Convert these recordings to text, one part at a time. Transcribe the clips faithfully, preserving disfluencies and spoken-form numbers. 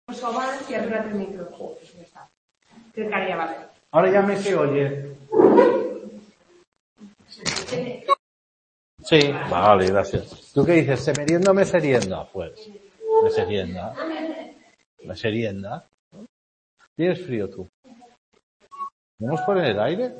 Soban y arriba el micro. Joder, ya está. Creo que haría vale. Ahora ya me se oye. Sí, vale, gracias. ¿Tú qué dices? ¿Se merienda o me serienda? Pues, me serienda. Me serienda. ¿Tienes frío tú? ¿Vamos por el aire?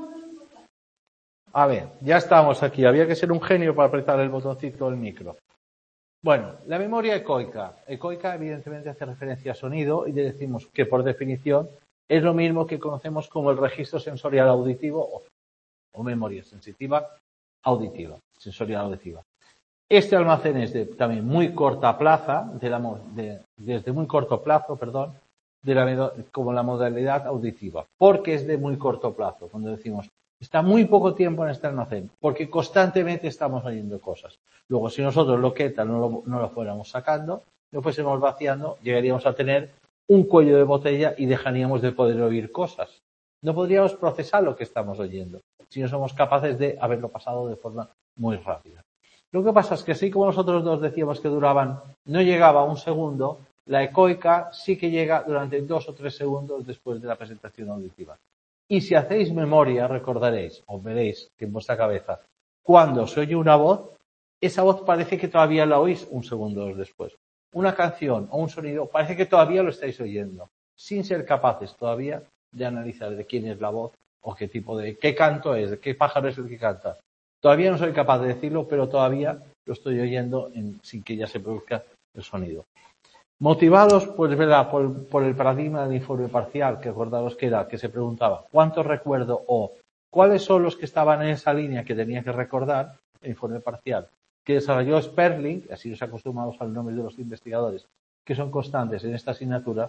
A ver, ya estamos aquí. Había que ser un genio para apretar el botoncito del micro. Bueno, la memoria ecoica. Ecoica evidentemente hace referencia a sonido y le decimos que por definición es lo mismo que conocemos como el registro sensorial auditivo o, o memoria sensitiva auditiva, sensorial auditiva. Este almacén es de también muy corta plaza, de la, de, desde muy corto plazo, perdón, de la, como la modalidad auditiva, porque es de muy corto plazo, cuando decimos está muy poco tiempo en este almacén, porque constantemente estamos oyendo cosas. Luego, si nosotros lo que tal no lo, no lo fuéramos sacando, lo fuésemos vaciando, llegaríamos a tener un cuello de botella y dejaríamos de poder oír cosas. No podríamos procesar lo que estamos oyendo, si no somos capaces de haberlo pasado de forma muy rápida. Lo que pasa es que así como nosotros dos decíamos que duraban, no llegaba a un segundo, la ecoica sí que llega durante dos o tres segundos después de la presentación auditiva. Y si hacéis memoria, recordaréis, o veréis que en vuestra cabeza, cuando se oye una voz, esa voz parece que todavía la oís un segundo después. Una canción o un sonido parece que todavía lo estáis oyendo, sin ser capaces todavía de analizar de quién es la voz o qué tipo de, qué canto es, de qué pájaro es el que canta. Todavía no soy capaz de decirlo, pero todavía lo estoy oyendo en, sin que ya se produzca el sonido. Motivados, pues, ¿verdad? Por, por el paradigma del informe parcial, que recordaros que era, que se preguntaba cuántos recuerdo o cuáles son los que estaban en esa línea que tenía que recordar, el informe parcial, que desarrolló Sperling, así os acostumbramos al nombre de los investigadores, que son constantes en esta asignatura.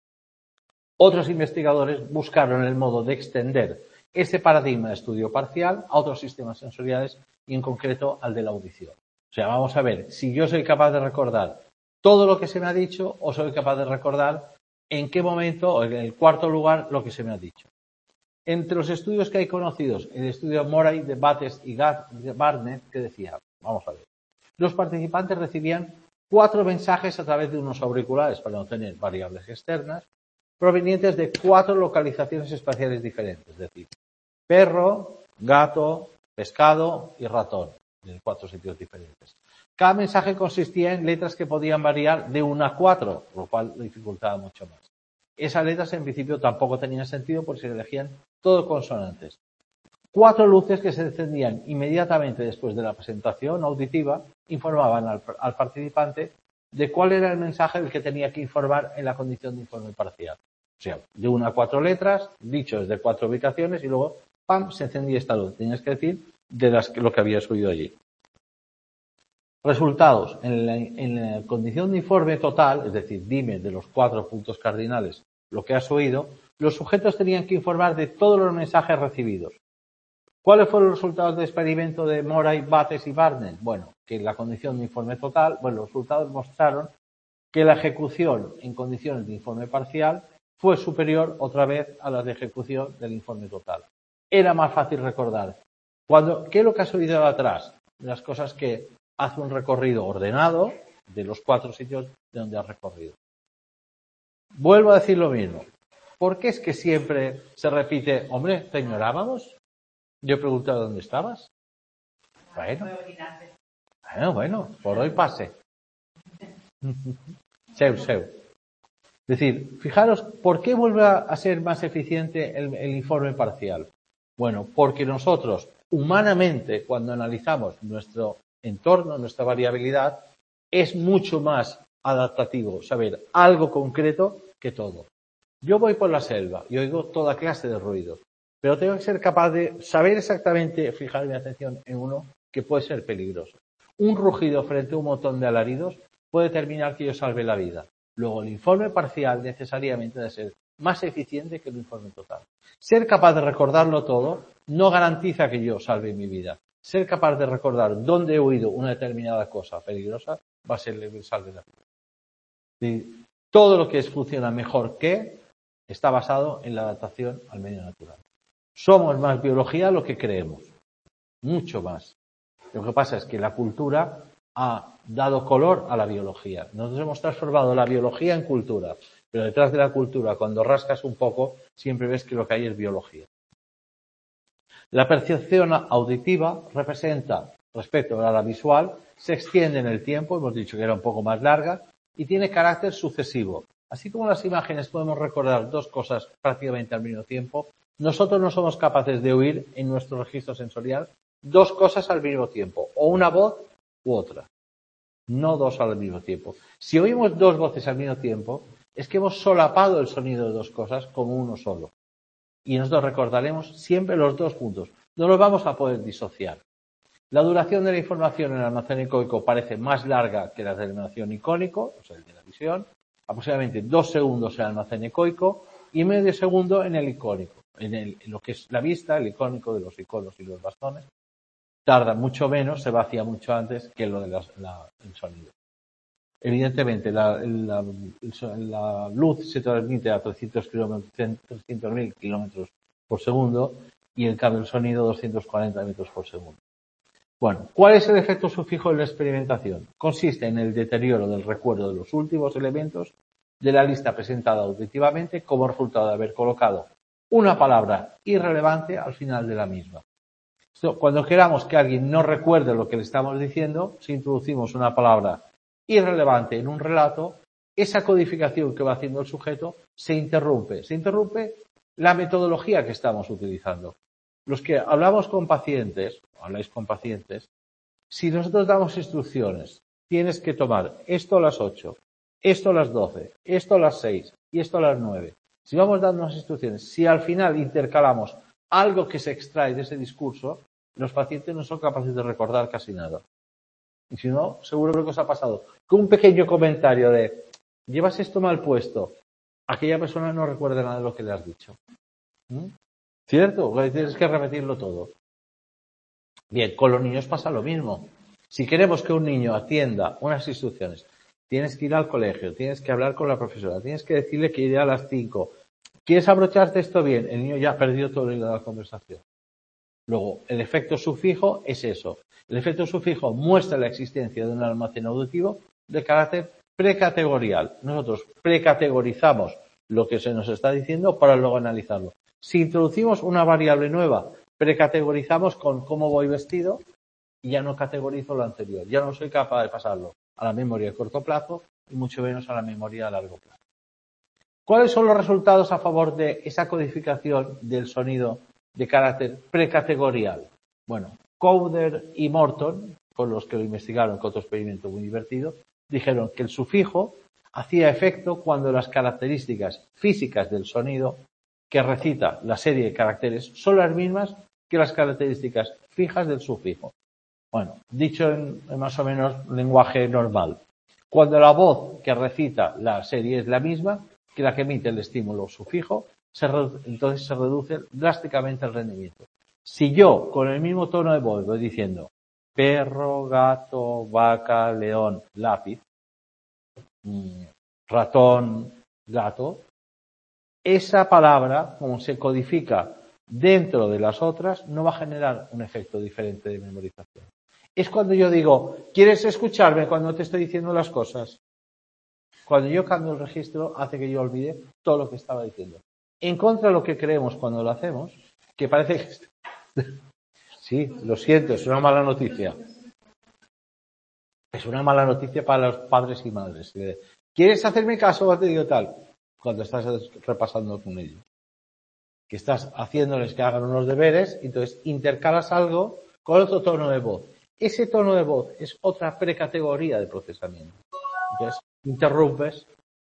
Otros investigadores buscaron el modo de extender ese paradigma de estudio parcial a otros sistemas sensoriales y en concreto al de la audición. O sea, vamos a ver si yo soy capaz de recordar todo lo que se me ha dicho o soy capaz de recordar en qué momento o en el cuarto lugar lo que se me ha dicho. Entre los estudios que hay conocidos, el estudio Moray, de Bates y Barnett, que decía, vamos a ver, los participantes recibían cuatro mensajes a través de unos auriculares para no tener variables externas provenientes de cuatro localizaciones espaciales diferentes, es decir, perro, gato, pescado y ratón, en cuatro sitios diferentes. Cada mensaje consistía en letras que podían variar de una a cuatro, lo cual lo dificultaba mucho más. Esas letras en principio tampoco tenían sentido porque se elegían todo consonantes. Cuatro luces que se encendían inmediatamente después de la presentación auditiva informaban al, al participante de cuál era el mensaje del que tenía que informar en la condición de informe parcial. O sea, de una a cuatro letras, dicho desde cuatro ubicaciones y luego, ¡pam!, se encendía esta luz. Tenías que decir de las, lo que habías oído allí. Resultados. En la, en la condición de informe total, es decir, dime de los cuatro puntos cardinales lo que has oído, los sujetos tenían que informar de todos los mensajes recibidos. ¿Cuáles fueron los resultados del experimento de Moray, Bates y Barnett? Bueno, que en la condición de informe total, bueno, los resultados mostraron que la ejecución en condiciones de informe parcial fue superior otra vez a la de ejecución del informe total. Era más fácil recordar. Cuando, ¿qué es lo que has oído de atrás? Las cosas que hace un recorrido ordenado de los cuatro sitios de donde has recorrido. Vuelvo a decir lo mismo. ¿Por qué es que siempre se repite, hombre, te ignorábamos? Yo he preguntado dónde estabas. Bueno, bueno, bueno, por hoy pase. Seu, seu. Es decir, fijaros, ¿por qué vuelve a ser más eficiente el, el informe parcial? Bueno, porque nosotros, humanamente, cuando analizamos nuestro entorno, nuestra variabilidad, es mucho más adaptativo saber algo concreto que todo. Yo voy por la selva y oigo toda clase de ruidos, pero tengo que ser capaz de saber exactamente, fijar mi atención en uno que puede ser peligroso. Un rugido frente a un montón de alaridos puede determinar que yo salve la vida. Luego, el informe parcial necesariamente debe ser más eficiente que el informe total. Ser capaz de recordarlo todo no garantiza que yo salve mi vida. Ser capaz de recordar dónde he oído una determinada cosa peligrosa va a ser el que salve la vida. Y todo lo que es, funciona mejor que está basado en la adaptación al medio natural. Somos más biología de lo que creemos. Mucho más. Lo que pasa es que la cultura ha dado color a la biología. Nosotros hemos transformado la biología en cultura. Pero detrás de la cultura, cuando rascas un poco, siempre ves que lo que hay es biología. La percepción auditiva representa, respecto a la visual, se extiende en el tiempo, hemos dicho que era un poco más larga, y tiene carácter sucesivo. Así como las imágenes podemos recordar dos cosas prácticamente al mismo tiempo, nosotros no somos capaces de oír en nuestro registro sensorial dos cosas al mismo tiempo, o una voz u otra, no dos al mismo tiempo. Si oímos dos voces al mismo tiempo, es que hemos solapado el sonido de dos cosas como uno solo. Y nosotros recordaremos siempre los dos juntos. No los vamos a poder disociar. La duración de la información en el almacén ecoico parece más larga que la del almacén icónico, o sea, el de la visión, aproximadamente dos segundos en el almacén ecoico y medio segundo en el icónico. En, el, en lo que es la vista, el icónico de los iconos y los bastones, tarda mucho menos, se vacía mucho antes que lo del de sonido. Evidentemente, la, la, la luz se transmite a trescientos mil kilómetros por segundo y en cambio el sonido doscientos cuarenta metros por segundo. Bueno, ¿cuál es el efecto sufijo en la experimentación? Consiste en el deterioro del recuerdo de los últimos elementos de la lista presentada auditivamente como resultado de haber colocado una palabra irrelevante al final de la misma. Cuando queramos que alguien no recuerde lo que le estamos diciendo, si introducimos una palabra irrelevante en un relato, esa codificación que va haciendo el sujeto se interrumpe. Se interrumpe la metodología que estamos utilizando. Los que hablamos con pacientes, o habláis con pacientes, si nosotros damos instrucciones, tienes que tomar esto a las ocho, esto a las doce, esto a las seis y esto a las nueve. Si vamos dando unas instrucciones, si al final intercalamos algo que se extrae de ese discurso, los pacientes no son capaces de recordar casi nada. Y si no, seguro que os ha pasado que un pequeño comentario de llevas esto mal puesto, aquella persona no recuerda nada de lo que le has dicho. ¿Mm? ¿Cierto? Tienes que repetirlo todo. Bien, con los niños pasa lo mismo. Si queremos que un niño atienda unas instrucciones, tienes que ir al colegio, tienes que hablar con la profesora, tienes que decirle que iré a las cinco. ¿Quieres abrocharte esto bien? El niño ya ha perdido todo el hilo de la conversación. Luego, el efecto sufijo es eso. El efecto sufijo muestra la existencia de un almacén auditivo de carácter precategorial. Nosotros precategorizamos lo que se nos está diciendo para luego analizarlo. Si introducimos una variable nueva, precategorizamos con cómo voy vestido y ya no categorizo lo anterior. Ya no soy capaz de pasarlo a la memoria de corto plazo y mucho menos a la memoria a largo plazo. ¿Cuáles son los resultados a favor de esa codificación del sonido de carácter precategorial? Bueno, Cowder y Morton, con los que lo investigaron con otro experimento muy divertido, dijeron que el sufijo hacía efecto cuando las características físicas del sonido que recita la serie de caracteres son las mismas que las características fijas del sufijo. Bueno, dicho en, en más o menos lenguaje normal, cuando la voz que recita la serie es la misma que la que emite el estímulo sufijo, se entonces se reduce drásticamente el rendimiento. Si yo, con el mismo tono de voz, voy diciendo perro, gato, vaca, león, lápiz, ratón, gato, esa palabra, como se codifica dentro de las otras, no va a generar un efecto diferente de memorización. Es cuando yo digo, ¿quieres escucharme cuando te estoy diciendo las cosas? Cuando yo cambio el registro, hace que yo olvide todo lo que estaba diciendo. En contra de lo que creemos cuando lo hacemos, que parece que... Sí, lo siento, es una mala noticia. Es una mala noticia para los padres y madres. ¿Quieres hacerme caso o te digo tal? Cuando estás repasando con ellos. Que estás haciéndoles que hagan unos deberes, y entonces intercalas algo con otro tono de voz. Ese tono de voz es otra precategoría de procesamiento. Entonces, interrumpes.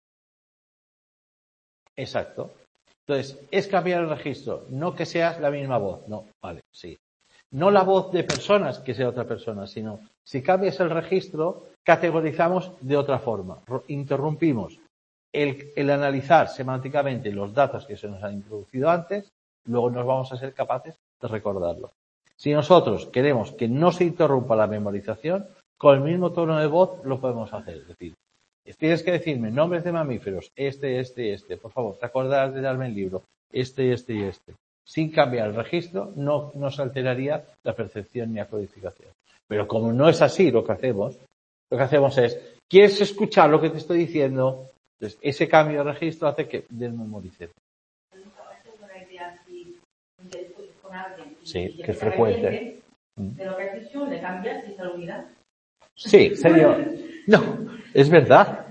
Exacto. Entonces, es cambiar el registro, no que seas la misma voz. No, vale, sí. No la voz de personas que sea otra persona, sino si cambias el registro, categorizamos de otra forma. Interrumpimos el, el analizar semánticamente los datos que se nos han introducido antes, luego nos vamos a ser capaces de recordarlo. Si nosotros queremos que no se interrumpa la memorización, con el mismo tono de voz lo podemos hacer. Es decir, tienes que decirme nombres de mamíferos, este, este, este. Por favor, te acordarás de darme el libro, este, este y este. Sin cambiar el registro, no nos alteraría la percepción ni la codificación. Pero como no es así lo que hacemos, lo que hacemos es, ¿quieres escuchar lo que te estoy diciendo? Entonces, ese cambio de registro hace que desmemorice. Sí, que es frecuente. De lo que has dicho, le cambias y se olvida. Sí, serio. No, es verdad.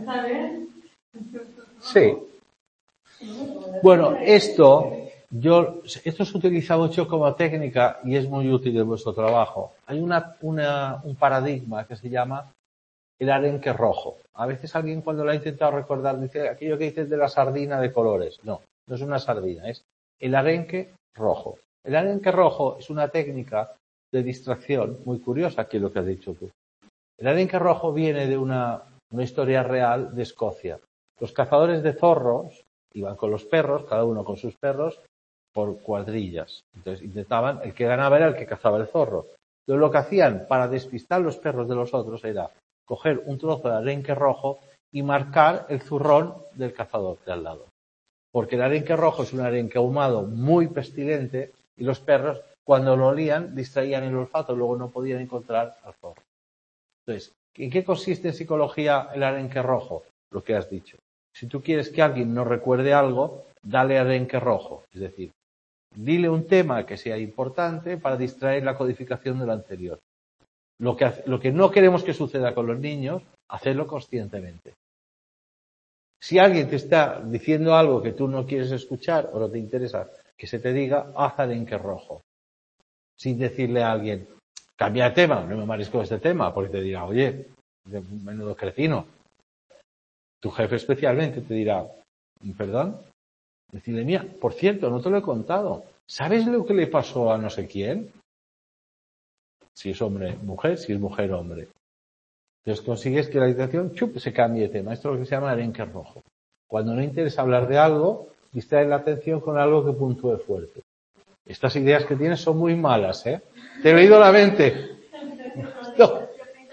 Sí. Bueno, esto, yo, esto se utiliza mucho como técnica y es muy útil en vuestro trabajo. Hay una, una, un paradigma que se llama el arenque rojo. A veces alguien cuando lo ha intentado recordar dice aquello que dices de la sardina de colores. No, no es una sardina, es el arenque rojo. El arenque rojo es una técnica de distracción muy curiosa, que es lo que has dicho tú. El arenque rojo viene de una, una historia real de Escocia. Los cazadores de zorros iban con los perros, cada uno con sus perros, por cuadrillas. Entonces intentaban, el que ganaba era el que cazaba el zorro. Entonces lo que hacían para despistar los perros de los otros era coger un trozo de arenque rojo y marcar el zurrón del cazador de al lado. Porque el arenque rojo es un arenque ahumado muy pestilente y los perros, cuando lo olían, distraían el olfato y luego no podían encontrar al zorro. Entonces, ¿en qué consiste en psicología el arenque rojo? Lo que has dicho. Si tú quieres que alguien no recuerde algo, dale arenque rojo. Es decir, dile un tema que sea importante para distraer la codificación de lo anterior. Lo que, lo que no queremos que suceda con los niños, hacerlo conscientemente. Si alguien te está diciendo algo que tú no quieres escuchar o no te interesa que se te diga, haz arenque rojo. Sin decirle a alguien, cambia de tema, no me mares con este tema, porque te dirá, oye, menudo cretino. Tu jefe especialmente te dirá, perdón, decirle, mira, por cierto, no te lo he contado. ¿Sabes lo que le pasó a no sé quién? Si es hombre, mujer, si es mujer, hombre. Entonces consigues que la habitación chup, se cambie de tema. Esto es lo que se llama arenque rojo. Cuando no interesa hablar de algo, distrae la atención con algo que puntúe fuerte. Estas ideas que tienes son muy malas, ¿eh? Te he oído la mente. No.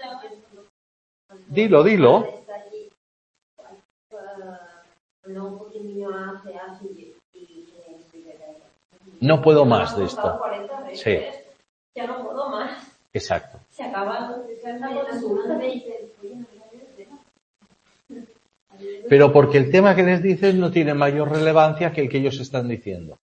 Dilo, dilo. No puedo más de esto. Sí. Ya no puedo más. Exacto. Se acaba Pero porque el tema que les dices no tiene mayor relevancia que el que ellos están diciendo.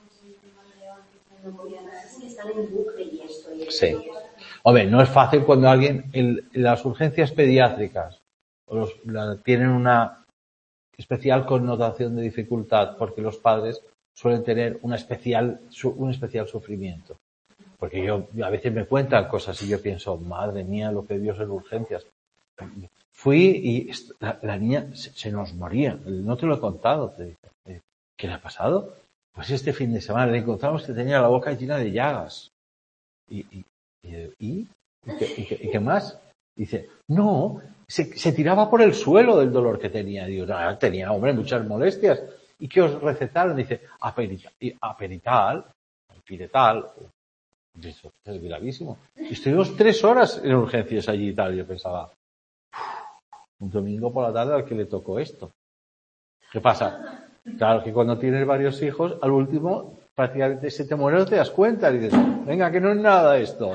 Sí. Hombre, no es fácil cuando alguien, el, las urgencias pediátricas o los, la, tienen una especial connotación de dificultad porque los padres suelen tener una especial, un especial sufrimiento. Porque yo, a veces me cuentan cosas y yo pienso, madre mía, lo que Dios en urgencias. Fui y la, la niña se, se nos moría. No te lo he contado. Te dice, ¿qué le ha pasado? Pues este fin de semana le encontramos que tenía la boca llena de llagas. ¿Y, y, y, y, ¿y, qué, y, qué, y qué más? Dice, no, se, se tiraba por el suelo del dolor que tenía. Digo, no, tenía, hombre, muchas molestias. ¿Y qué os recetaron? Dice, aperital, aperital, piretal. Eso es gravísimo. Y estuvimos tres horas en urgencias allí y tal. Yo pensaba, un domingo por la tarde al que le tocó esto. ¿Qué pasa? Claro que cuando tienes varios hijos, al último prácticamente se te muere, no te das cuenta y dices, venga, que no es nada esto.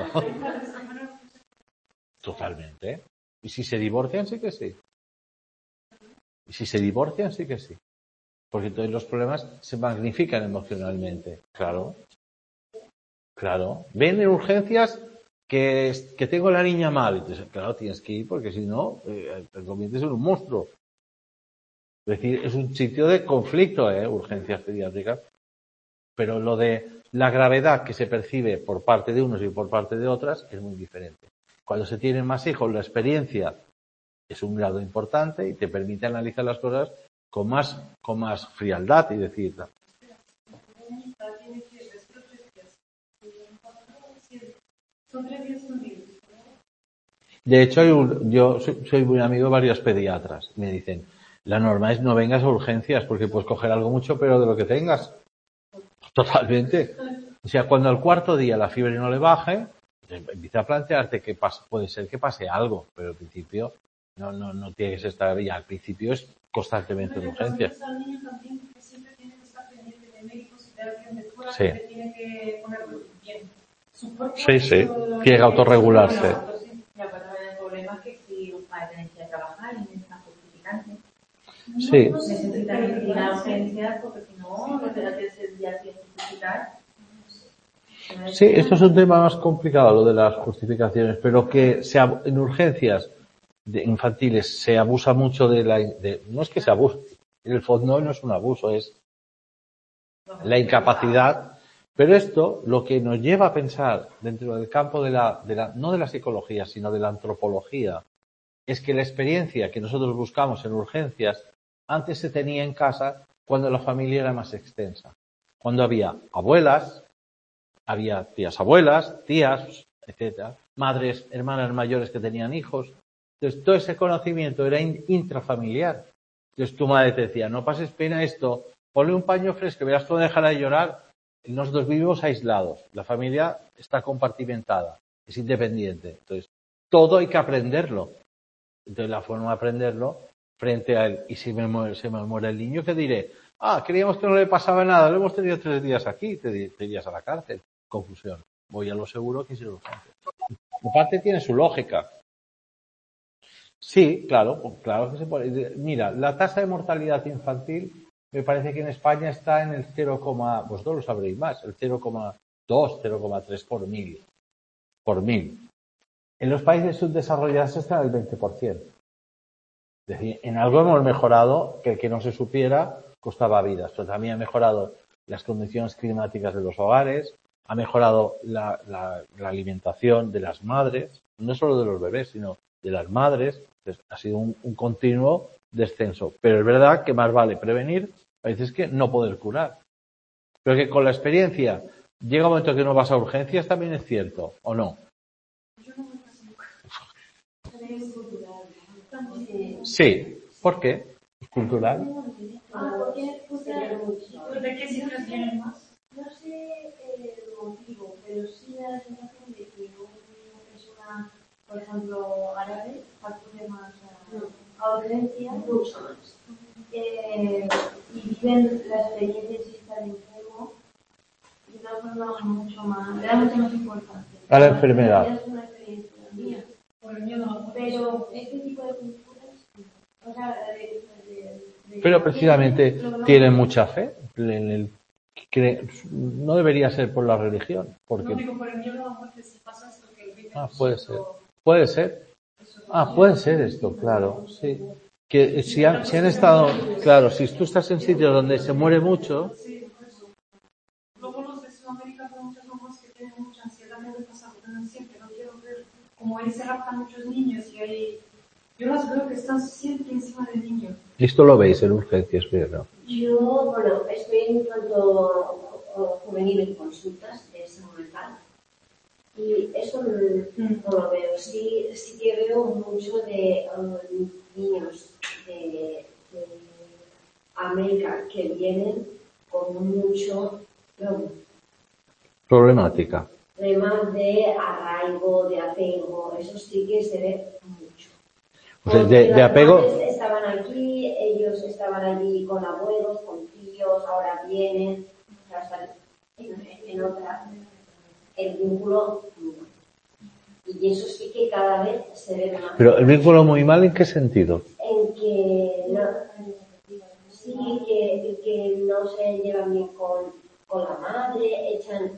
Totalmente. Y si se divorcian, sí que sí. Y si se divorcian, sí que sí. Porque todos los problemas se magnifican emocionalmente. Claro. Claro. Ven en urgencias que, que tengo la niña mal. Entonces, claro, tienes que ir porque si no, eh, te conviertes en un monstruo. Es decir, es un sitio de conflicto, ¿eh? Urgencias pediátricas. Pero lo de la gravedad que se percibe por parte de unos y por parte de otras es muy diferente. Cuando se tienen más hijos, la experiencia es un grado importante y te permite analizar las cosas con más, con más frialdad y decir, de hecho, hay un, yo soy, soy muy amigo de varios pediatras. Me dicen, la norma es no vengas a urgencias porque puedes coger algo mucho peor de lo que tengas. Totalmente. O sea, cuando al cuarto día la fiebre no le baje, empieza a plantearte que pasa, puede ser que pase algo, pero al principio no, no, no tienes que estar ya. Al principio es constantemente en urgencias. Sí. Sí, sí. Tiene que autorregularse. Sí. Necesitan ir a urgencias porque si no, no te da el día que justificar. Sí, esto es un tema más complicado, lo de las justificaciones, pero que se, ab- en urgencias de infantiles se abusa mucho de la, de, no es que se abuse, en el fondo no es un abuso, es la incapacidad, pero esto lo que nos lleva a pensar dentro del campo de la, de la, no de la psicología, sino de la antropología, es que la experiencia que nosotros buscamos en urgencias antes se tenía en casa cuando la familia era más extensa, cuando había abuelas, había tías abuelas, tías, etcétera, madres, hermanas mayores que tenían hijos. Entonces, todo ese conocimiento era in- intrafamiliar. Entonces, tu madre te decía, no pases pena esto, ponle un paño fresco, verás tú dejará de llorar. Nosotros vivimos aislados. La familia está compartimentada, es independiente. Entonces, todo hay que aprenderlo. Entonces, la forma de aprenderlo frente a él, y si me muere, se me muere el niño, ¿qué diré? Ah, creíamos que no le pasaba nada, lo hemos tenido tres días aquí, te, di- te irías a la cárcel. Confusión. Voy a lo seguro que es urgente. Aparte tiene su lógica. Sí, claro, pues claro que se puede. Mira, la tasa de mortalidad infantil me parece que en España está en el cero, vosotros lo sabréis más, el cero coma dos, cero coma tres por mil. Por mil. En los países subdesarrollados está el veinte por ciento. Es decir, en algo hemos mejorado que el que no se supiera costaba vidas, pero también ha mejorado las condiciones climáticas de los hogares, ha mejorado la, la, la alimentación de las madres, no solo de los bebés, sino de las madres. Entonces, ha sido un, un continuo descenso. Pero es verdad que más vale prevenir, a veces que no poder curar. Pero que con la experiencia llega un momento que no vas a urgencias, también es cierto, ¿o no? Sí. ¿Por qué? ¿Es cultural? Ah, porque es cultural. ¿De qué sitios vienen más? No sé el motivo, pero sí da la sensación de que una persona, por ejemplo, árabe, acude más a, a urgencias, mucho más. Eh, y viven la experiencia de estar enfermo de una forma mucho más, le da mucha más importancia. A la enfermedad. Es una experiencia mía. Pero este tipo de culturas, o sea, de, de, de, Pero de, precisamente de, de, tienen mucha fe en el que no debería ser por la religión, porque No digo por el miedo a muerte si pasa esto que viven. ah, puede ser, puede ser, ah, puede ser esto, claro, sí, que si han, si han estado, claro, si tú estás en sitios donde se muere mucho, Sí, por eso. Luego los de Sudamérica son muchas mamás que tienen mucha ansiedad de pasar, siempre no quiero ver como ahí se raptan muchos niños y ahí yo las veo que están siempre encima del niño. esto lo veis en urgencias, pero Yo, bueno, estoy en cuanto juvenil en consultas de salud mental y eso no, no lo veo. Sí, sí que veo mucho de um, niños de, de América que vienen con mucho no, problemática. problemas de arraigo, de apego, eso sí que se ve mucho. O sea, de, de apego. Las estaban aquí, ellos estaban allí con abuelos, con tíos, ahora vienen, o sea, están en, en otra, el vínculo, y eso sí que cada vez se ve más. Pero el vínculo muy mal, ¿en qué sentido? En que no, sí que, que no se llevan bien con, con la madre, echan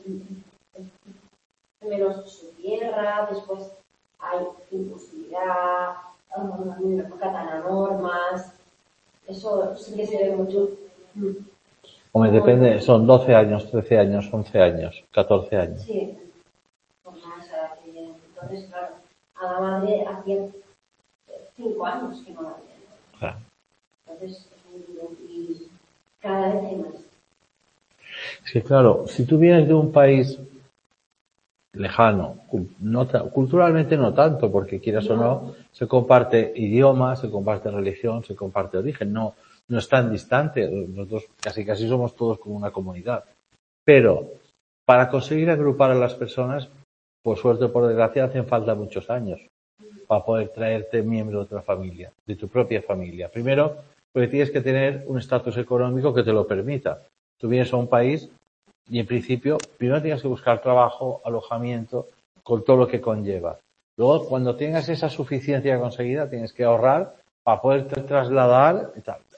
menos su tierra, después hay impulsividad, um, acatan a normas, eso sí que se ve mucho. Hombre, depende, son doce años, trece años, once años, catorce años. Sí, por más edad que vienen. Entonces, claro, a la madre hacía cinco años que no la veían. Claro. Entonces, y cada vez hay más. Es que claro, si tú vienes de un país lejano, no, culturalmente no tanto, porque quieras no. o no, se comparte idioma, se comparte religión, se comparte origen, no, no es tan distante, nosotros casi casi somos todos como una comunidad. Pero para conseguir agrupar a las personas, por suerte o por desgracia, hacen falta muchos años para poder traerte miembro de otra familia, de tu propia familia. Primero, porque tienes que tener un estatus económico que te lo permita. Tú vienes a un país y en principio, primero tienes que buscar trabajo, alojamiento, con todo lo que conlleva. Luego, cuando tengas esa suficiencia conseguida, tienes que ahorrar para poderte trasladar y tal.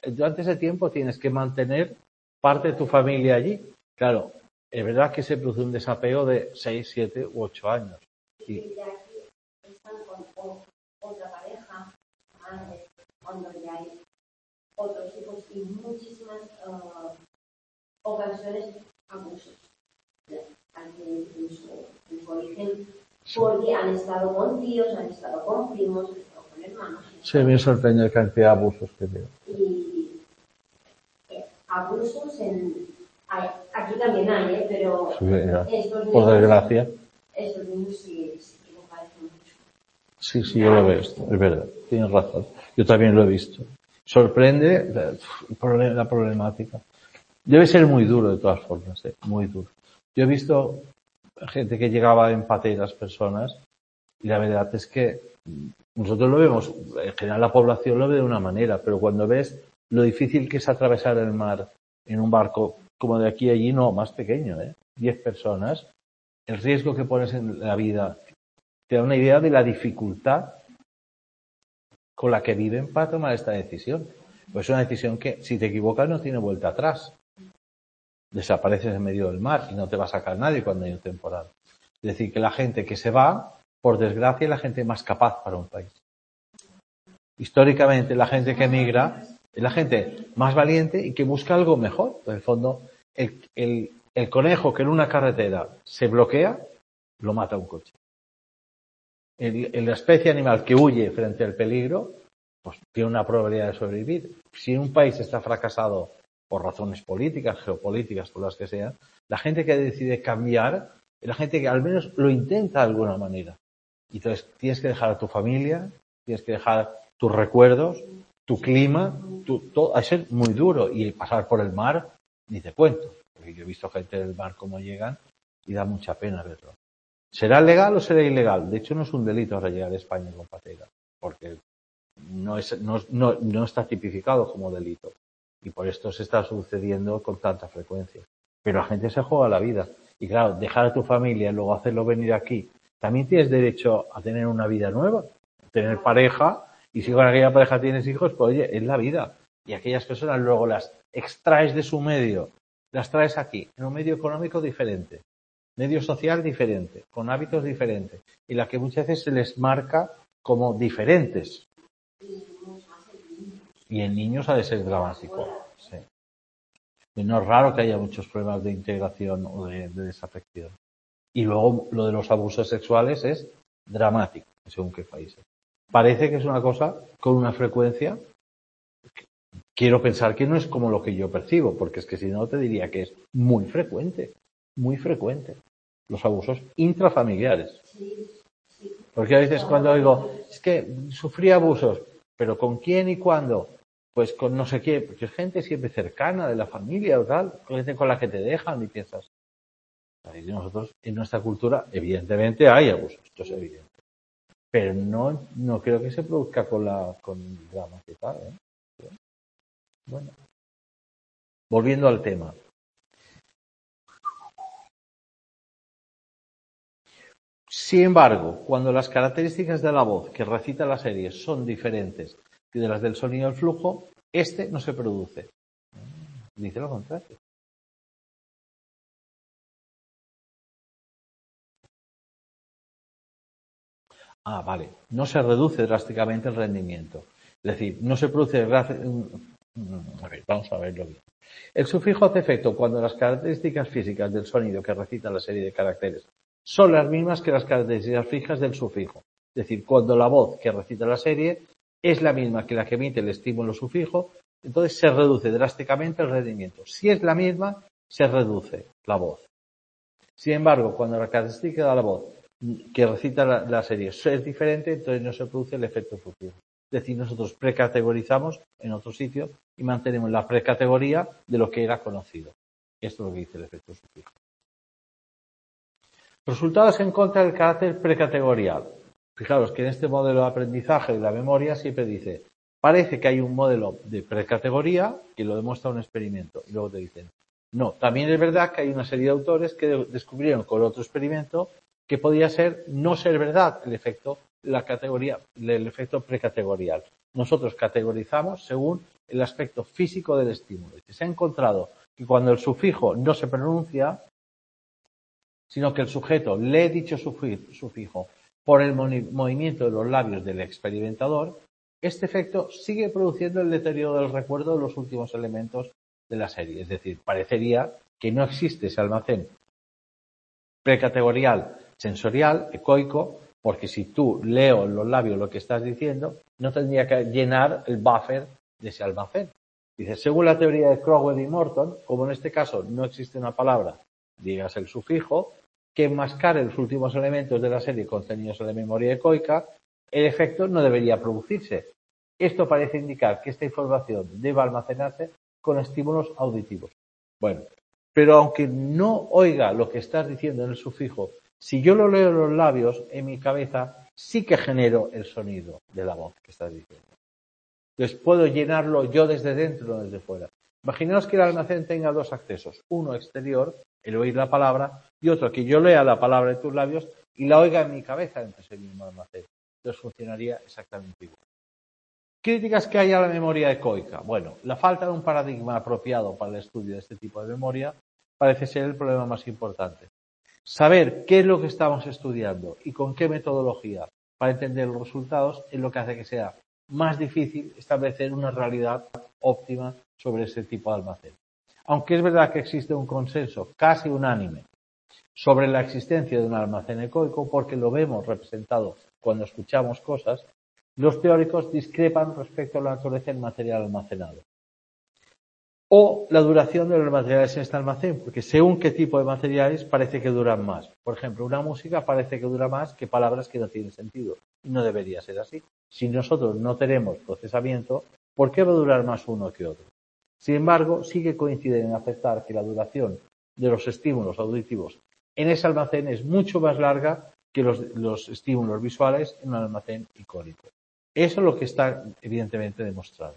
durante ese tiempo tienes que mantener parte de tu familia allí. Claro, es verdad que se produce un desapego de seis, siete u ocho años. Y ya que están con o- otra pareja, madre, cuando ya hay otros hijos y muchísimas uh, ocasiones abusos. Aquí incluso en origen, porque han estado con tíos, han estado con primos, han estado con hermanos. Sí, me sorprende la cantidad de abusos que veo. Y eh, abusos en... hay- aquí también hay, ¿eh? Pero Sí, ya. estos Por niños, desgracia. estos niños sí, sí que me parecen mucho. Sí, sí, yo lo veo esto, es verdad, tienes razón. Yo también lo he visto. Sorprende la, la problemática. Debe ser muy duro de todas formas, ¿eh? Muy duro. Yo he visto gente que llegaba en pateras, personas, y la verdad es que nosotros lo vemos, en general la población lo ve de una manera, pero cuando ves lo difícil que es atravesar el mar en un barco como de aquí a allí, no, más pequeño, ¿eh? Diez personas, el riesgo que pones en la vida te da una idea de la dificultad con la que viven para tomar esta decisión. Pues es una decisión que, si te equivocas, no tiene vuelta atrás. Desapareces en medio del mar y no te va a sacar nadie cuando hay un temporal. Es decir, que la gente que se va, por desgracia, es la gente más capaz para un país. Históricamente, la gente que emigra es la gente más valiente y que busca algo mejor. En el fondo, el, el, el conejo que en una carretera se bloquea, lo mata un coche. El, el, la especie animal que huye frente al peligro, pues tiene una probabilidad de sobrevivir. Si un país está fracasado por razones políticas, geopolíticas, por las que sean, la gente que decide cambiar es la gente que al menos lo intenta de alguna manera. Y entonces tienes que dejar a tu familia, tienes que dejar tus recuerdos, tu clima, tu, todo, a ser muy duro. Y pasar por el mar, ni te cuento. Porque yo he visto gente del mar cómo llegan y da mucha pena verlo. ¿Será legal o será ilegal? De hecho, no es un delito ahora llegar a España con patera, porque no, es, no, no, no está tipificado como delito. Y por esto se está sucediendo con tanta frecuencia. Pero la gente se juega la vida. Y claro, dejar a tu familia y luego hacerlo venir aquí. También tienes derecho a tener una vida nueva, tener pareja, y si con aquella pareja tienes hijos, pues oye, es la vida. Y aquellas personas luego las extraes de su medio, las traes aquí, en un medio económico diferente. Medio social diferente, con hábitos diferentes, y la que muchas veces se les marca como diferentes. Y en niños ha de ser dramático. Sí. Y no es raro que haya muchos problemas de integración o de, de desafección. Y luego lo de los abusos sexuales es dramático, según qué países. Parece que es una cosa con una frecuencia. Quiero pensar que no es como lo que yo percibo, porque es que si no te diría que es muy frecuente. Muy frecuente. Los abusos intrafamiliares. Porque a veces cuando digo, es que sufrí abusos, pero ¿con quién y cuándo? Pues con no sé qué, porque es gente siempre cercana de la familia o tal, gente con la que te dejan y piensas. Nosotros, en nuestra cultura, evidentemente hay abusos, esto es evidente. Pero no, no creo que se produzca con la, con el drama que tal, ¿eh? Bueno. Volviendo al tema. Sin embargo, cuando las características de la voz que recita la serie son diferentes de las del sonido del flujo, este no se produce. Dice lo contrario. Ah, vale. No se reduce drásticamente el rendimiento. Es decir, no se produce... A ver, vamos a verlo bien. El sufijo hace efecto cuando las características físicas del sonido que recita la serie de caracteres son las mismas que las características fijas del sufijo. Es decir, cuando la voz que recita la serie es la misma que la que emite el estímulo sufijo, entonces se reduce drásticamente el rendimiento. Si es la misma, se reduce la voz. Sin embargo, cuando la característica de la voz que recita la, la serie es diferente, entonces no se produce el efecto sufijo. Es decir, nosotros precategorizamos en otro sitio y mantenemos la precategoría de lo que era conocido. Esto es lo que dice el efecto sufijo. Resultados en contra del carácter precategorial. Fijaros que en este modelo de aprendizaje de la memoria siempre dice, parece que hay un modelo de precategoría que lo demuestra un experimento. Y luego te dicen, no, también es verdad que hay una serie de autores que descubrieron con otro experimento que podía ser no ser verdad el efecto la categoría del efecto precategorial. Nosotros categorizamos según el aspecto físico del estímulo. Se ha encontrado que cuando el sufijo no se pronuncia, sino que el sujeto lee dicho sufijo por el movimiento de los labios del experimentador, este efecto sigue produciendo el deterioro del recuerdo de los últimos elementos de la serie. Es decir, parecería que no existe ese almacén precategorial sensorial, ecoico, porque si tú leo en los labios lo que estás diciendo, no tendría que llenar el buffer de ese almacén. Dice, según la teoría de Crowell y Morton, como en este caso no existe una palabra, digas el sufijo, que enmascare los últimos elementos de la serie contenidos en la memoria ecoica, el efecto no debería producirse. Esto parece indicar que esta información debe almacenarse con estímulos auditivos. Bueno, pero aunque no oiga lo que estás diciendo en el sufijo, si yo lo leo en los labios, en mi cabeza sí que genero el sonido de la voz que estás diciendo. Entonces puedo llenarlo yo desde dentro o desde fuera. Imaginaos que el almacén tenga dos accesos, uno exterior, el oír la palabra, y otro que yo lea la palabra de tus labios y la oiga en mi cabeza dentro de ese mismo almacén. Entonces funcionaría exactamente igual. Críticas que hay a la memoria ecoica. Bueno, la falta de un paradigma apropiado para el estudio de este tipo de memoria parece ser el problema más importante. Saber qué es lo que estamos estudiando y con qué metodología para entender los resultados es lo que hace que sea más difícil establecer una realidad óptima sobre ese tipo de almacén. Aunque es verdad que existe un consenso casi unánime sobre la existencia de un almacén ecoico porque lo vemos representado cuando escuchamos cosas, los teóricos discrepan respecto a la naturaleza del material almacenado o la duración de los materiales en este almacén, porque según qué tipo de materiales parece que duran más. Por ejemplo, una música parece que dura más que palabras que no tienen sentido y no debería ser así. Si nosotros no tenemos procesamiento, ¿por qué va a durar más uno que otro? Sin embargo, sí que coinciden en aceptar que la duración de los estímulos auditivos en ese almacén es mucho más larga que los, los estímulos visuales en un almacén icónico. Eso es lo que está evidentemente demostrado.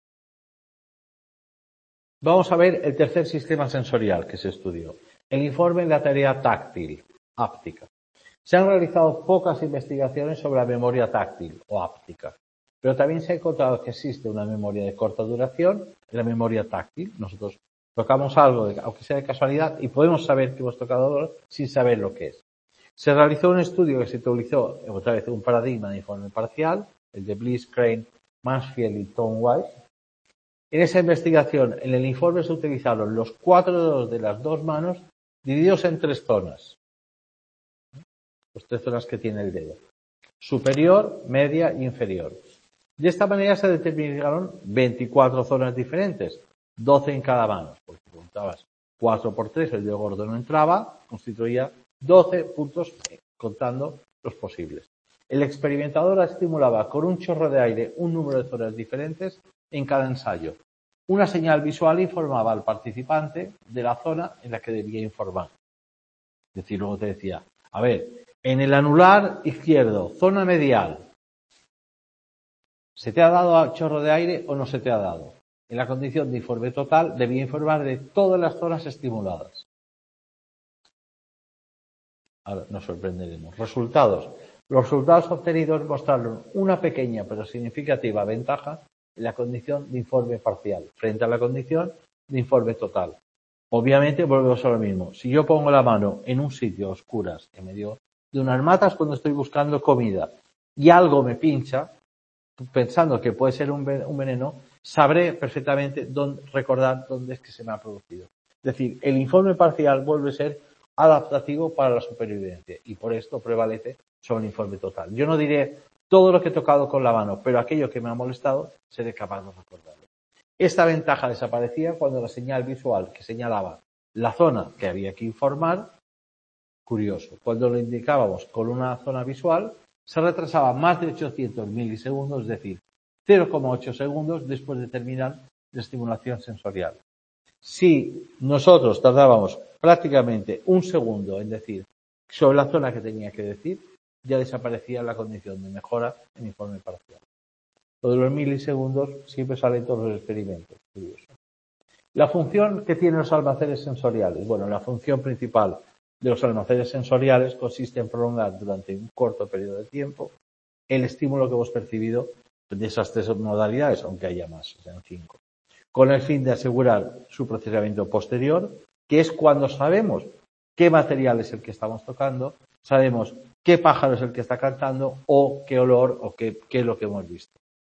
Vamos a ver el tercer sistema sensorial que se estudió, el informe en la tarea táctil, áptica. Se han realizado pocas investigaciones sobre la memoria táctil o áptica, pero también se ha encontrado que existe una memoria de corta duración, la memoria táctil. Nosotros tocamos algo, de, aunque sea de casualidad, y podemos saber que hemos tocado algo sin saber lo que es. Se realizó un estudio que se utilizó, otra vez, un paradigma de informe parcial, el de Bliss, Crane, Mansfield y Tom White. En esa investigación, en el informe se utilizaron los cuatro dedos de las dos manos divididos en tres zonas. Las tres zonas que tiene el dedo. Superior, media y inferior. De esta manera se determinaron veinticuatro zonas diferentes, doce en cada mano. Porque si contabas cuatro por tres, el dedo gordo no entraba, constituía doce puntos contando los posibles. El experimentador estimulaba con un chorro de aire un número de zonas diferentes en cada ensayo. Una señal visual informaba al participante de la zona en la que debía informar. Es decir, luego te decía, a ver, en el anular izquierdo, zona medial, ¿se te ha dado chorro de aire o no se te ha dado? En la condición de informe total debía informar de todas las zonas estimuladas. Ahora nos sorprenderemos. Resultados. Los resultados obtenidos mostraron una pequeña pero significativa ventaja en la condición de informe parcial frente a la condición de informe total. Obviamente volvemos a lo mismo. Si yo pongo la mano en un sitio a oscuras en medio de unas matas cuando estoy buscando comida y algo me pincha, pensando que puede ser un veneno, sabré perfectamente dónde, recordar dónde es que se me ha producido. Es decir, el informe parcial vuelve a ser adaptativo para la supervivencia y por esto prevalece sobre el informe total. Yo no diré todo lo que he tocado con la mano, pero aquello que me ha molestado seré capaz de recordarlo. Esta ventaja desaparecía cuando la señal visual que señalaba la zona que había que informar, curioso, cuando lo indicábamos con una zona visual, se retrasaba más de ochocientos milisegundos, es decir, cero coma ocho segundos después de terminar la estimulación sensorial. Si nosotros tardábamos prácticamente un segundo en decir sobre la zona que tenía que decir, ya desaparecía la condición de mejora en informe parcial. Lo de los milisegundos siempre sale en todos los experimentos. Curioso. La función que tienen los almacenes sensoriales. Bueno, la función principal de los almacenes sensoriales consiste en prolongar durante un corto periodo de tiempo el estímulo que hemos percibido de esas tres modalidades, aunque haya más, o sea, cinco, con el fin de asegurar su procesamiento posterior, que es cuando sabemos qué material es el que estamos tocando, sabemos qué pájaro es el que está cantando o qué olor o qué, qué es lo que hemos visto.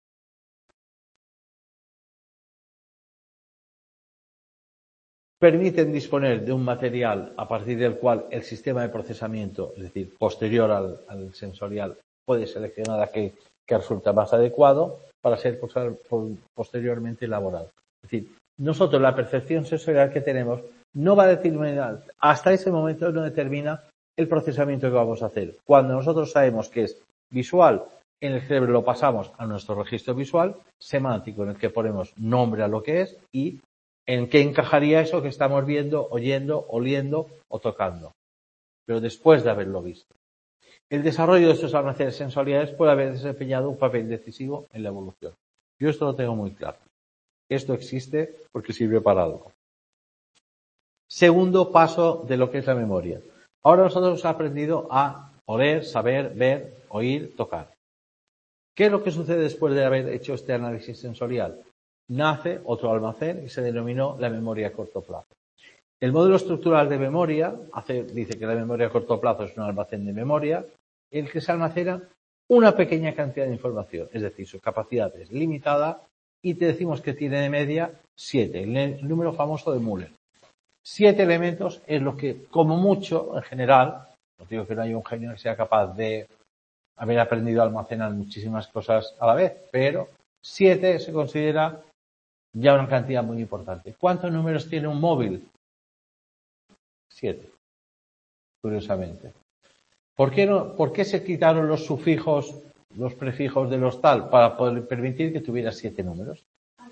Permiten disponer de un material a partir del cual el sistema de procesamiento, es decir, posterior al, al sensorial, puede seleccionar aquel que resulta más adecuado para ser posteriormente elaborado. Es decir, nosotros la percepción sensorial que tenemos no va a determinar, hasta ese momento no determina el procesamiento que vamos a hacer. Cuando nosotros sabemos que es visual, en el cerebro lo pasamos a nuestro registro visual, semántico, en el que ponemos nombre a lo que es y en qué encajaría eso que estamos viendo, oyendo, oliendo o tocando. Pero después de haberlo visto. El desarrollo de estos almacenes sensoriales puede haber desempeñado un papel decisivo en la evolución. Yo esto lo tengo muy claro. Esto existe porque sirve para algo. Segundo paso de lo que es la memoria. Ahora nosotros hemos aprendido a oler, saber, ver, oír, tocar. ¿Qué es lo que sucede después de haber hecho este análisis sensorial? Nace otro almacén y se denominó la memoria a corto plazo. El modelo estructural de memoria hace, dice que la memoria a corto plazo es un almacén de memoria en el que se almacena una pequeña cantidad de información, es decir, su capacidad es limitada y te decimos que tiene de media siete, el número famoso de Müller. Siete elementos es lo que, como mucho, en general, no digo que no haya un genio que sea capaz de haber aprendido a almacenar muchísimas cosas a la vez, pero siete se considera ya una cantidad muy importante. ¿Cuántos números tiene un móvil? Siete, curiosamente. ¿Por qué no, por qué se quitaron los sufijos, los prefijos de los tal, para poder permitir que tuviera siete números?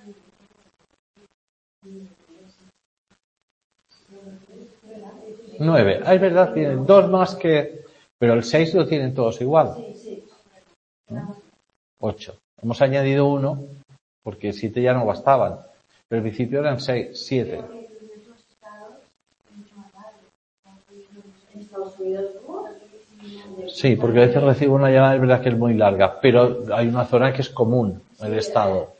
Nueve. Ah, es verdad, tienen dos más que... Pero el seis lo tienen todos igual. ¿No? Ocho. Hemos añadido uno, porque siete ya no bastaban. Pero al principio eran seis, siete. Sí, porque a veces recibo una llamada, es verdad que es muy larga, pero hay una zona que es común, el estado.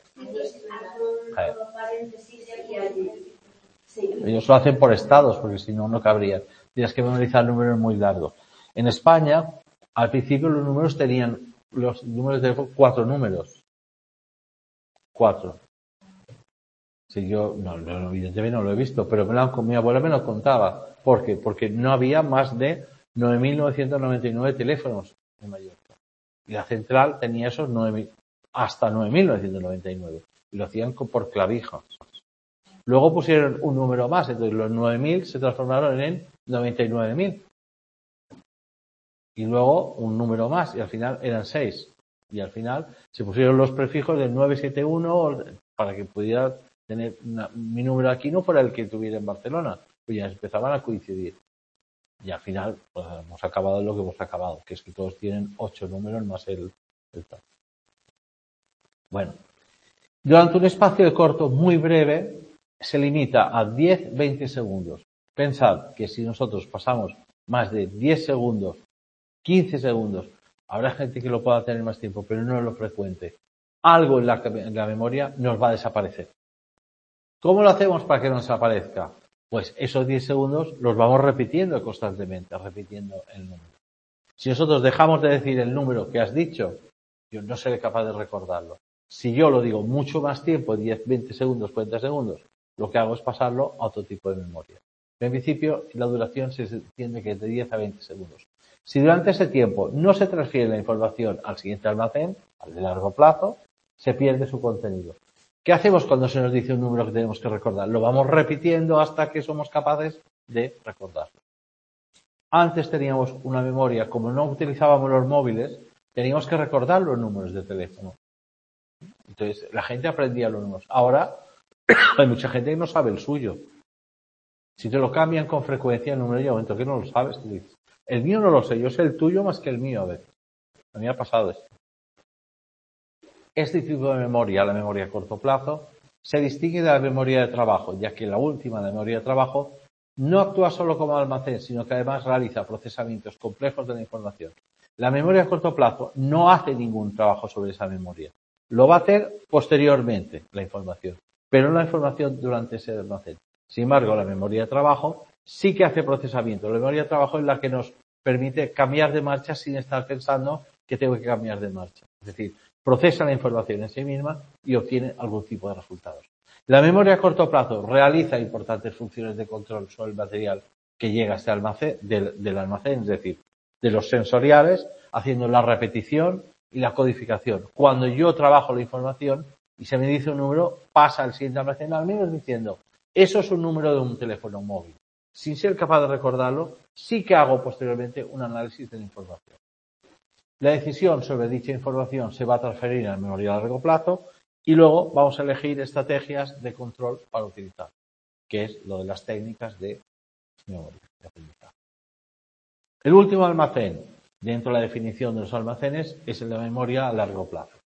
Ellos lo hacen por estados, porque si no, no cabrían. Tienes que memorizar números muy largos. En España, al principio los números tenían, los números de teléfono, cuatro números. Cuatro. Sí, yo, no, no, evidentemente no lo he visto, pero me lo, mi abuela me lo contaba. ¿Por qué? Porque no había más de nueve mil novecientos noventa y nueve teléfonos en Mallorca. Y la central tenía esos nueve mil, hasta nueve mil novecientos noventa y nueve. Y lo hacían por clavijas. Luego pusieron un número más, entonces los nueve mil se transformaron en noventa y nueve mil. Y luego un número más, y al final eran seis. Y al final se pusieron los prefijos del nueve siete uno para que pudiera tener una, mi número aquí no fuera el que tuviera en Barcelona. Pues ya empezaban a coincidir. Y al final pues, hemos acabado lo que hemos acabado, que es que todos tienen ocho números más el, el tal. Bueno, durante un espacio de corto muy breve se limita a diez a veinte segundos. Pensad que si nosotros pasamos más de diez segundos, quince segundos, habrá gente que lo pueda tener más tiempo, pero no es lo frecuente. Algo en la, en la memoria nos va a desaparecer. ¿Cómo lo hacemos para que no desaparezca? Pues esos diez segundos los vamos repitiendo constantemente, repitiendo el número. Si nosotros dejamos de decir el número que has dicho, yo no seré capaz de recordarlo. Si yo lo digo mucho más tiempo, diez, veinte segundos, cuarenta segundos, lo que hago es pasarlo a otro tipo de memoria. En principio, la duración se entiende que es de diez a veinte segundos. Si durante ese tiempo no se transfiere la información al siguiente almacén, al de largo plazo, se pierde su contenido. ¿Qué hacemos cuando se nos dice un número que tenemos que recordar? Lo vamos repitiendo hasta que somos capaces de recordarlo. Antes teníamos una memoria, como no utilizábamos los móviles, teníamos que recordar los números de teléfono. Entonces, la gente aprendía los números. Ahora, hay mucha gente que no sabe el suyo. Si te lo cambian con frecuencia el número, llega un momento que no lo sabes, tú dices, el mío no lo sé, yo sé el tuyo más que el mío a veces. A mí me ha pasado esto. Este tipo de memoria, la memoria a corto plazo, se distingue de la memoria de trabajo, ya que la última, la memoria de trabajo, no actúa solo como almacén, sino que además realiza procesamientos complejos de la información. La memoria a corto plazo no hace ningún trabajo sobre esa memoria. Lo va a hacer posteriormente, la información, pero no la información durante ese almacén. Sin embargo, la memoria de trabajo sí que hace procesamiento. La memoria de trabajo es la que nos permite cambiar de marcha sin estar pensando que tengo que cambiar de marcha. Es decir, procesa la información en sí misma y obtiene algún tipo de resultados. La memoria a corto plazo realiza importantes funciones de control sobre el material que llega a este almacén, del, del almacén, es decir, de los sensoriales, haciendo la repetición y la codificación. Cuando yo trabajo la información y se me dice un número, pasa al siguiente almacén, al menos diciendo, eso es un número de un teléfono móvil. Sin ser capaz de recordarlo, sí que hago posteriormente un análisis de la información. La decisión sobre dicha información se va a transferir a la memoria a largo plazo y luego vamos a elegir estrategias de control para utilizar, que es lo de las técnicas de memoria de aprendizaje. El último almacén dentro de la definición de los almacenes es el de memoria a largo plazo.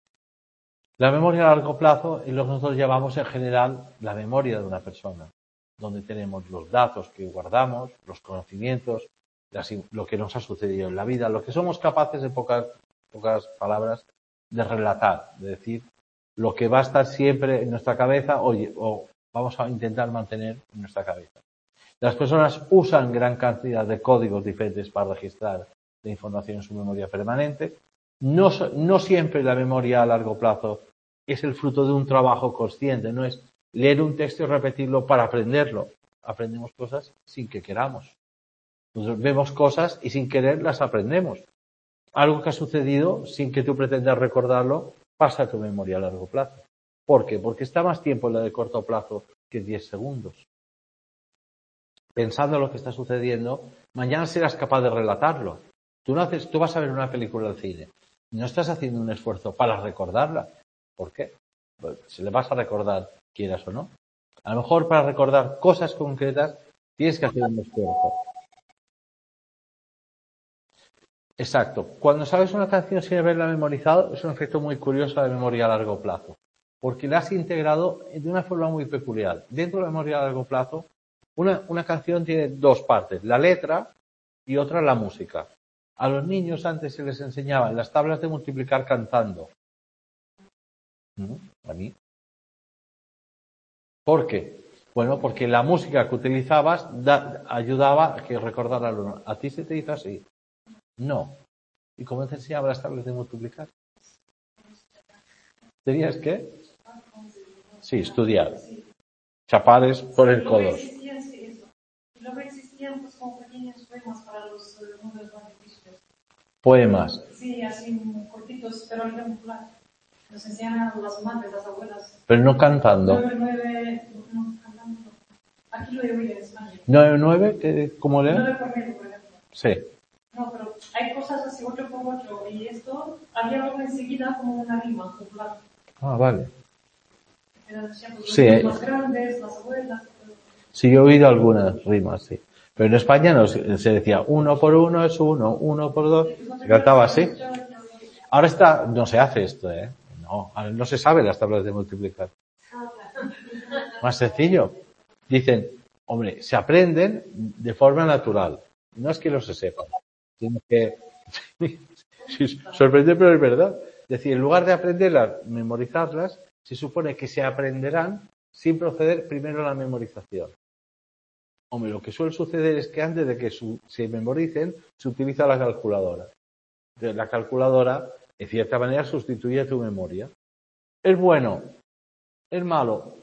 La memoria a largo plazo es lo que nosotros llamamos en general la memoria de una persona, donde tenemos los datos que guardamos, los conocimientos, las, lo que nos ha sucedido en la vida, lo que somos capaces de pocas, pocas palabras de relatar, de decir lo que va a estar siempre en nuestra cabeza oye, o vamos a intentar mantener en nuestra cabeza. Las personas usan gran cantidad de códigos diferentes para registrar la información en su memoria permanente. No, no siempre la memoria a largo plazo es el fruto de un trabajo consciente, no es leer un texto y repetirlo para aprenderlo. Aprendemos cosas sin que queramos. Nosotros vemos cosas y sin querer las aprendemos. Algo que ha sucedido sin que tú pretendas recordarlo pasa a tu memoria a largo plazo. ¿Por qué? Porque está más tiempo en la de corto plazo que diez segundos. Pensando en lo que está sucediendo, mañana serás capaz de relatarlo. Tú, no haces, tú vas a ver una película al cine. No estás haciendo un esfuerzo para recordarla. ¿Por qué? Pues se le vas a recordar, quieras o no. A lo mejor para recordar cosas concretas tienes que hacer un esfuerzo. Exacto. Cuando sabes una canción sin haberla memorizado, es un efecto muy curioso de memoria a largo plazo. Porque la has integrado de una forma muy peculiar. Dentro de la memoria a largo plazo, una, una canción tiene dos partes, la letra y otra la música. A los niños antes se les enseñaba en las tablas de multiplicar cantando. ¿No? A mí. ¿Por qué? Bueno, porque la música que utilizabas da, ayudaba a que recordara al alumno. ¿A ti se te hizo así? No. ¿Y cómo te enseñaba las tablas de multiplicar? ¿Tenías qué? Sí, estudiar. Chapares por el codo. Y luego existían pues como pequeños poemas para los números más difíciles. Poemas. Sí, así cortitos, pero ejemplar. Nos enseñan las madres, las abuelas. Pero no cantando. nueve, nueve, no, cantando. Aquí lo he oído en España. ¿nueve, nueve? ¿Cómo lee? nueve por medio, por ejemplo. Sí. No, pero hay cosas así, ocho por ocho, y esto había algo enseguida como una rima popular. Ah, vale. Eran decían, pues, Sí. los más grandes, las abuelas. Pero... Sí, yo he oído algunas rimas, sí. Pero en España no se decía uno por uno es uno, uno por dos. Se cantaba así. Ahora está, no se hace esto, ¿eh? No, no se sabe las tablas de multiplicar. Más sencillo. Dicen, hombre, se aprenden de forma natural. No es que no se sepan. Sino que, sorprende, pero es verdad. Es decir, en lugar de aprenderlas, memorizarlas, se supone que se aprenderán sin proceder primero a la memorización. Hombre, lo que suele suceder es que antes de que su, se memoricen, se utiliza la calculadora. Entonces, la calculadora, en cierta manera, sustituye tu memoria. ¿Es bueno? ¿Es malo?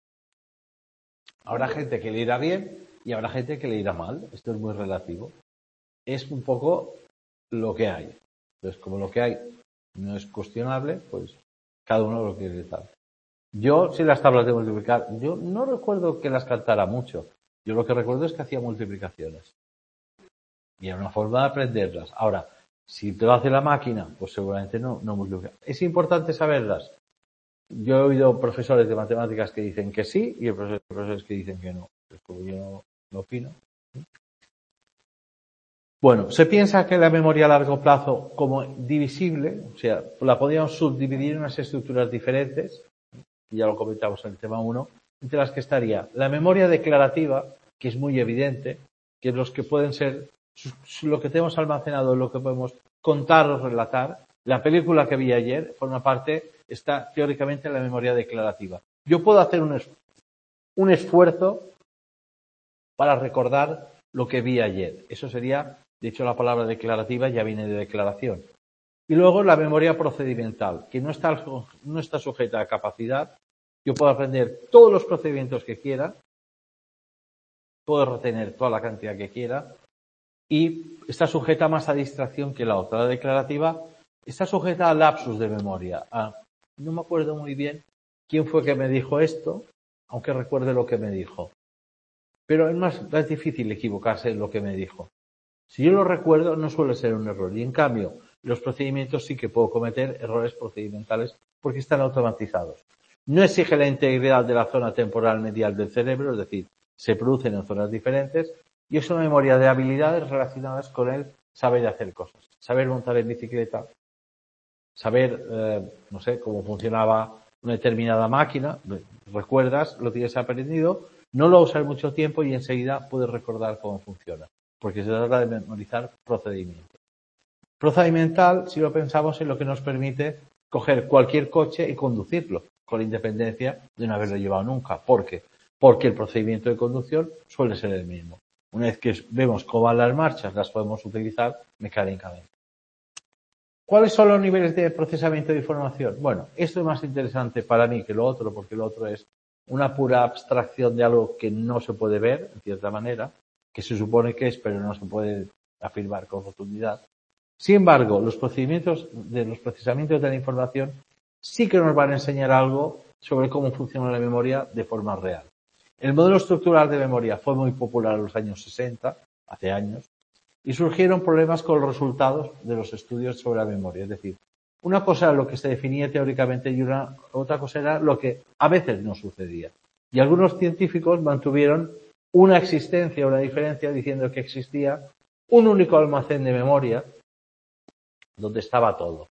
Habrá gente que le irá bien y habrá gente que le irá mal. Esto es muy relativo. Es un poco lo que hay. Entonces, como lo que hay no es cuestionable, pues cada uno lo quiere utilizar. Yo, si las tablas de multiplicar, yo no recuerdo que las cantara mucho. Yo lo que recuerdo es que hacía multiplicaciones. Y era una forma de aprenderlas. Ahora, si te lo hace la máquina, pues seguramente no, no multiplica. Es importante saberlas. Yo he oído profesores de matemáticas que dicen que sí y profesores que dicen que no. Pues como yo no, no opino. Bueno, se piensa que la memoria a largo plazo como divisible, o sea, la podríamos subdividir en unas estructuras diferentes, y ya lo comentamos en el tema uno, entre las que estaría la memoria declarativa, que es muy evidente, que es los que pueden ser lo que tenemos almacenado, lo que podemos contar o relatar. La película que vi ayer forma parte, está teóricamente en la memoria declarativa. Yo puedo hacer un, es, un esfuerzo para recordar lo que vi ayer. Eso sería, de hecho, la palabra declarativa ya viene de declaración. Y luego la memoria procedimental, que no está, no está sujeta a capacidad. Yo puedo aprender todos los procedimientos que quiera, puedo retener toda la cantidad que quiera y está sujeta más a distracción que la otra. La declarativa está sujeta a lapsus de memoria. A, no me acuerdo muy bien quién fue que me dijo esto, aunque recuerde lo que me dijo. Pero es más, más difícil equivocarse en lo que me dijo. Si yo lo recuerdo, no suele ser un error. Y en cambio, los procedimientos sí que puedo cometer errores procedimentales porque están automatizados. No exige la integridad de la zona temporal medial del cerebro, es decir, se producen en zonas diferentes, y es una memoria de habilidades relacionadas con el saber hacer cosas. Saber montar en bicicleta, saber, eh, no sé, cómo funcionaba una determinada máquina, recuerdas, lo tienes aprendido, no lo usas mucho tiempo y enseguida puedes recordar cómo funciona, porque se trata de memorizar procedimientos. Procedimental, si lo pensamos, es lo que nos permite coger cualquier coche y conducirlo, con independencia de no haberlo llevado nunca. ¿Por qué? Porque el procedimiento de conducción suele ser el mismo. Una vez que vemos cómo van las marchas, las podemos utilizar mecánicamente. ¿Cuáles son los niveles de procesamiento de información? Bueno, esto es más interesante para mí que lo otro, porque lo otro es una pura abstracción de algo que no se puede ver, en cierta manera, que se supone que es, pero no se puede afirmar con rotundidad. Sin embargo, los procedimientos de los procesamientos de la información sí que nos van a enseñar algo sobre cómo funciona la memoria de forma real. El modelo estructural de memoria fue muy popular en los años sesenta, hace años, y surgieron problemas con los resultados de los estudios sobre la memoria. Es decir, una cosa era lo que se definía teóricamente y una, otra cosa era lo que a veces no sucedía. Y algunos científicos mantuvieron una existencia, una diferencia, diciendo que existía un único almacén de memoria donde estaba todo.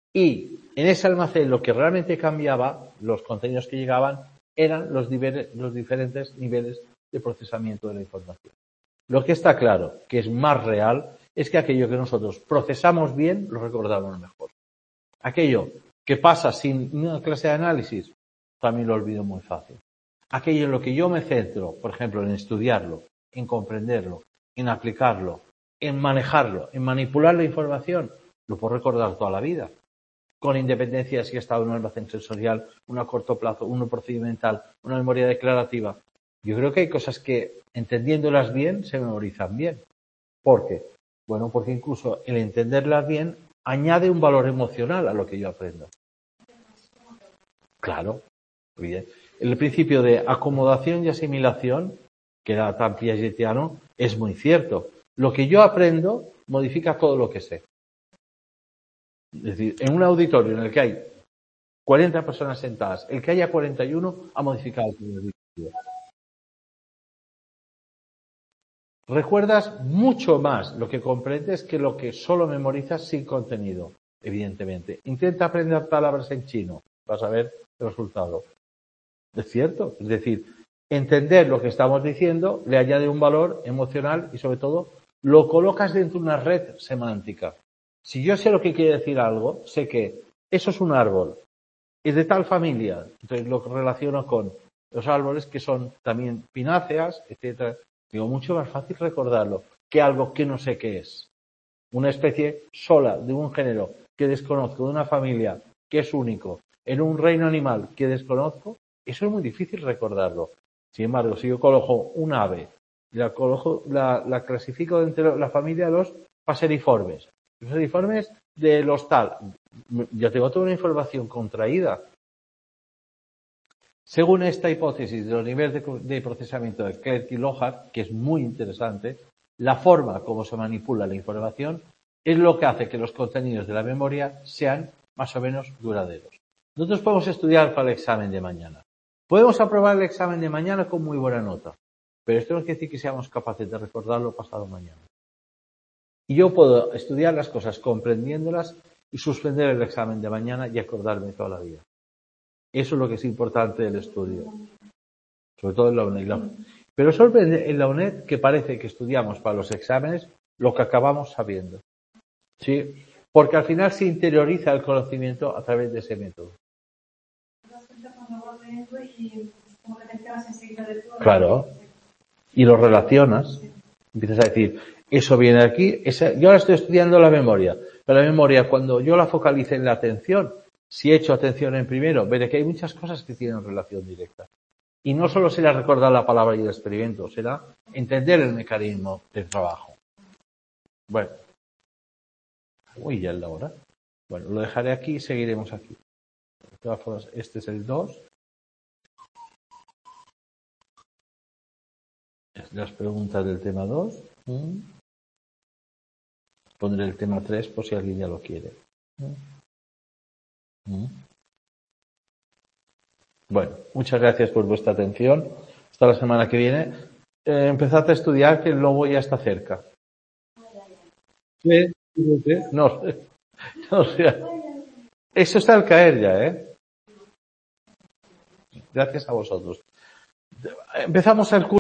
Y en ese almacén lo que realmente cambiaba, los contenidos que llegaban, eran los, niveles, los diferentes niveles de procesamiento de la información. Lo que está claro, que es más real, es que aquello que nosotros procesamos bien, lo recordamos mejor. Aquello que pasa sin una clase de análisis, también lo olvido muy fácil. Aquello en lo que yo me centro, por ejemplo, en estudiarlo, en comprenderlo, en aplicarlo, en manejarlo, en manipular la información, lo puedo recordar toda la vida. Con independencia de si ha estado en un almacén sensorial, uno a corto plazo, uno procedimental, una memoria declarativa. Yo creo que hay cosas que, entendiéndolas bien, se memorizan bien. ¿Por qué? Bueno, porque incluso el entenderlas bien añade un valor emocional a lo que yo aprendo. Claro, bien. El principio de acomodación y asimilación, que era tan piagetiano, es muy cierto. Lo que yo aprendo modifica todo lo que sé. Es decir, en un auditorio en el que hay cuarenta personas sentadas, el que haya cuarenta y uno ha modificado todo el auditorio. Recuerdas mucho más lo que comprendes que lo que solo memorizas sin contenido, evidentemente. Intenta aprender palabras en chino, vas a ver el resultado. Es cierto, es decir, entender lo que estamos diciendo le añade un valor emocional y sobre todo lo colocas dentro de una red semántica. Si yo sé lo que quiere decir algo, sé que eso es un árbol, es de tal familia, entonces lo relaciono con los árboles que son también pináceas, etcétera. Digo, mucho más fácil recordarlo que algo que no sé qué es. Una especie sola de un género que desconozco, de una familia que es único, en un reino animal que desconozco, eso es muy difícil recordarlo. Sin embargo, si yo coloco un ave, la, coloco, la, la clasifico dentro de la familia de los paseriformes, los paseriformes de los tal, ya tengo toda una información contraída. Según esta hipótesis de los niveles de, de procesamiento de Clerk y Lohar, que es muy interesante, la forma como se manipula la información es lo que hace que los contenidos de la memoria sean más o menos duraderos. Nosotros podemos estudiar para el examen de mañana. Podemos aprobar el examen de mañana con muy buena nota, pero esto no quiere decir que seamos capaces de recordarlo pasado mañana. Y yo puedo estudiar las cosas comprendiéndolas y suspender el examen de mañana y acordarme toda la vida. Eso es lo que es importante del estudio, sobre todo en la UNED. Pero sorprende en la UNED que parece que estudiamos para los exámenes lo que acabamos sabiendo. Sí, porque al final se interioriza el conocimiento a través de ese método. Claro. Y lo relacionas. Empiezas a decir, eso viene aquí. Esa, yo ahora estoy estudiando la memoria. Pero la memoria, cuando yo la focalice en la atención, si he hecho atención en primero, veré que hay muchas cosas que tienen relación directa. Y no solo será recordar la palabra y el experimento, será entender el mecanismo del trabajo. Bueno. Uy, ya es la hora. Bueno, lo dejaré aquí y seguiremos aquí. De todas formas, este es el dos. Las preguntas del tema dos. Pondré el tema tres por si alguien ya lo quiere. Bueno, muchas gracias por vuestra atención. Hasta la semana que viene. Eh, empezad a estudiar, que el lobo ya está cerca. ¿Sí? No, no sé. Eso está al caer ya, ¿eh? Gracias a vosotros. Empezamos el curso.